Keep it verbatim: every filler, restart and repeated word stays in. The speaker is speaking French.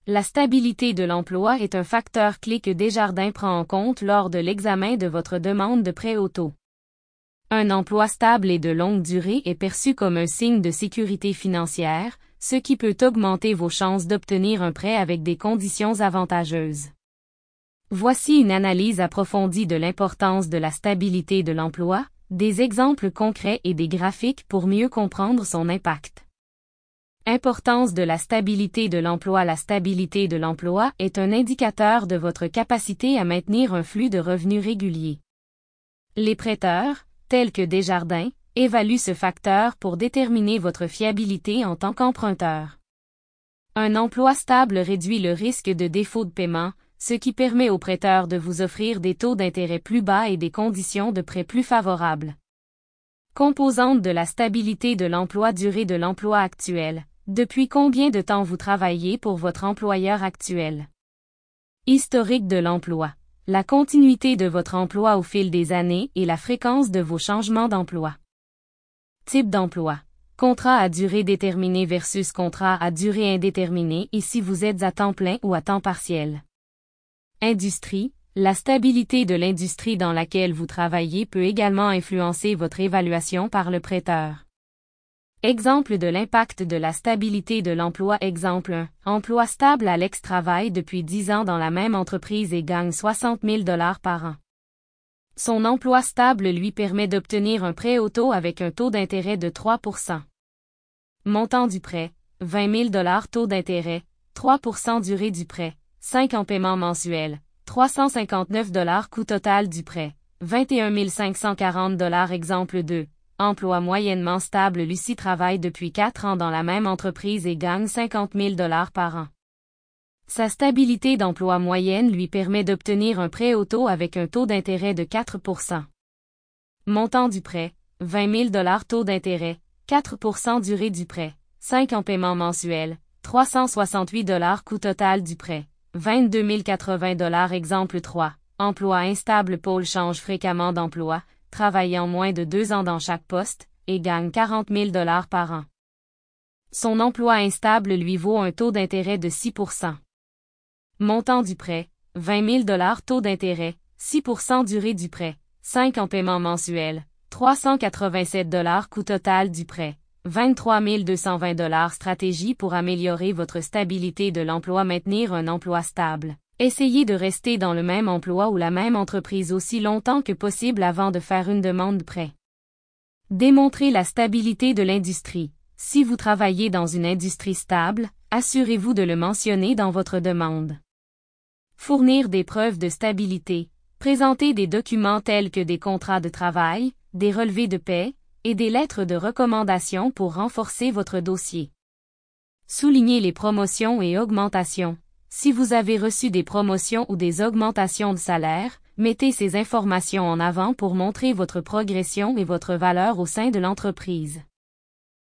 La stabilité de l'emploi est un facteur clé que Desjardins prend en compte lors de l'examen de votre demande de prêt auto. Un emploi stable et de longue durée est perçu comme un signe de sécurité financière, ce qui peut augmenter vos chances d'obtenir un prêt avec des conditions avantageuses. Voici une analyse approfondie de l'importance de la stabilité de l'emploi, des exemples concrets et des graphiques pour mieux comprendre son impact. Importance de la stabilité de l'emploi. La stabilité de l'emploi est un indicateur de votre capacité à maintenir un flux de revenus régulier. Les prêteurs, tels que Desjardins, évaluent ce facteur pour déterminer votre fiabilité en tant qu'emprunteur. Un emploi stable réduit le risque de défaut de paiement, ce qui permet aux prêteurs de vous offrir des taux d'intérêt plus bas et des conditions de prêt plus favorables. Composante de la stabilité de l'emploi. Durée de l'emploi actuel. Depuis combien de temps vous travaillez pour votre employeur actuel? Historique de l'emploi. La continuité de votre emploi au fil des années et la fréquence de vos changements d'emploi. Type d'emploi. Contrat à durée déterminée versus contrat à durée indéterminée et si vous êtes à temps plein ou à temps partiel. Industrie. La stabilité de l'industrie dans laquelle vous travaillez peut également influencer votre évaluation par le prêteur. Exemple de l'impact de la stabilité de l'emploi. Exemple un. Emploi stable. Alex travaille depuis dix ans dans la même entreprise et gagne soixante mille dollars par an. Son emploi stable lui permet d'obtenir un prêt auto avec un taux d'intérêt de trois pour cent. Montant du prêt, vingt mille dollars. Taux d'intérêt, trois pour cent. Durée du prêt, cinq ans. Paiement mensuel, trois cent cinquante-neuf dollars. Coût total du prêt, vingt et un mille cinq cent quarante dollars. Exemple deux. Emploi moyennement stable. Lucie travaille depuis quatre ans dans la même entreprise et gagne cinquante mille dollars par an. Sa stabilité d'emploi moyenne lui permet d'obtenir un prêt auto avec un taux d'intérêt de quatre pour cent. Montant du prêt, vingt mille dollars. Taux d'intérêt, quatre pour cent. Durée du prêt, cinq ans. Paiement mensuel, trois cent soixante-huit dollars. Coût total du prêt, vingt-deux mille quatre-vingts dollars. Exemple trois. Emploi instable. Paul change fréquemment d'emploi, travaillant moins de deux ans dans chaque poste, et gagne quarante mille dollars par an. Son emploi instable lui vaut un taux d'intérêt de six pour cent. Montant du prêt, vingt mille dollars. Taux d'intérêt, six pour cent. Durée du prêt, cinq ans. Paiement mensuel, trois cent quatre-vingt-sept dollars. Coût total du prêt, vingt-trois mille deux cent vingt dollars. Stratégie pour améliorer votre stabilité de l'emploi. Maintenir un emploi stable. Essayez de rester dans le même emploi ou la même entreprise aussi longtemps que possible avant de faire une demande de prêt. Démontrer la stabilité de l'industrie. Si vous travaillez dans une industrie stable, assurez-vous de le mentionner dans votre demande. Fournir des preuves de stabilité. Présenter des documents tels que des contrats de travail, des relevés de paie, et des lettres de recommandation pour renforcer votre dossier. Souligner les promotions et augmentations. Si vous avez reçu des promotions ou des augmentations de salaire, mettez ces informations en avant pour montrer votre progression et votre valeur au sein de l'entreprise.